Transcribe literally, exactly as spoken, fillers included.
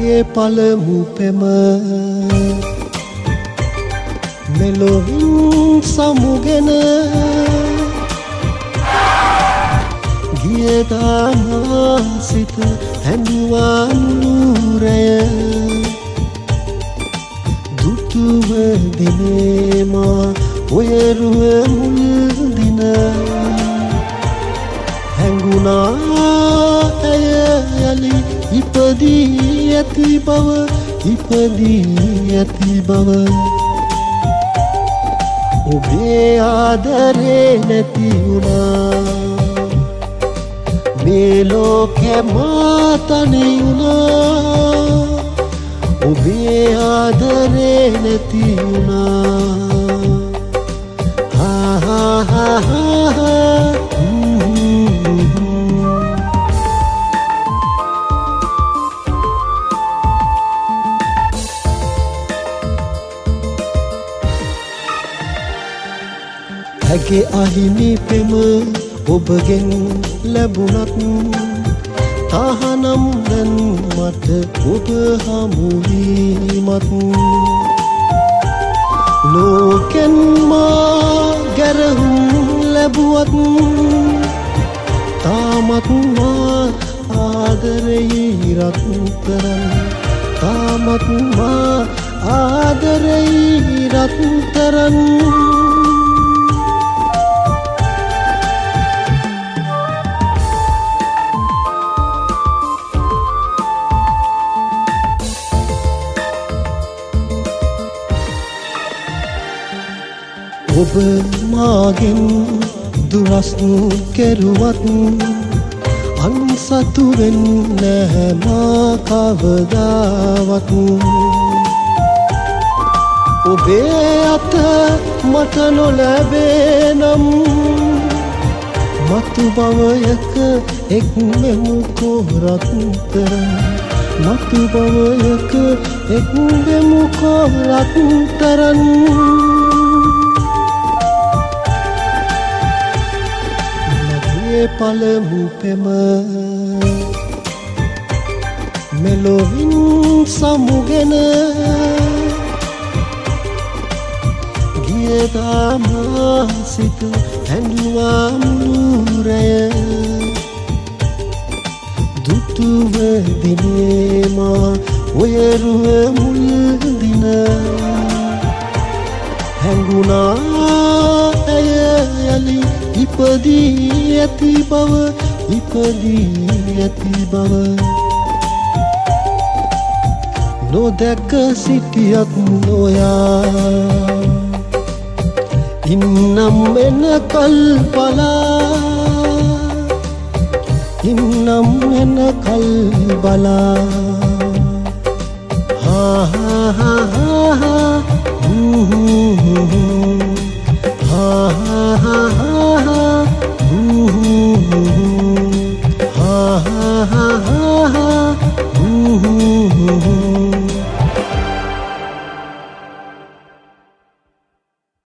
මගේ පළමු පෙම මෙලොවින් සමුගෙන ගියදා මා සිත හැඳුවා නුරය දුටුව දිනේ මා ඔයරුව මුල් දින හැඟුණා ඇය යලි ඉපදී ඇති බව ඉපදී ඇති බව ඔබේ ආදරේ නැති වුණා මේ ලෝකෙ මා තනි වුණා ඔබේ ආදරේ නැති වුණා හා හා හා හා ඇගේ අහිමි පෙම ඔබගෙන් ලැබුණත් තහනම් දැන් මට ඔබ හමුවීමත් ලෝකෙන් මා ගැරහුම් ලැබුවත් තාමත් මා ආදරෙහි රත්තරන් තාමත් මා ආදරෙහි රත්තරන් ඔබ මාගෙන් දුරස් කෙරුවත් අන්සතු වෙන්නේ මා කවදාවත් ඔබේ අත මට නොලැබේ නම් මතු භවයක එක් මෙමු කොරත්තරන් මතු භවයක එක් මෙමු කොරත්තරන් පළමු පෙම මෙලොවින් සමුගෙන ගියදා මා සිත හැඳුවා නුරය දුටුව දිනේ මා ඔයරුව මුල් දින හැඟුණා ඇය යලි ඉපදී ඇති බව ඉපදී ඇති බව නොදැක සිටියත් නොයා ඉන්නම් එන කල් බලා ඉන්නම් එන කල් බලා හා හා හා හා ha ha ha ha ha ha ha ha ha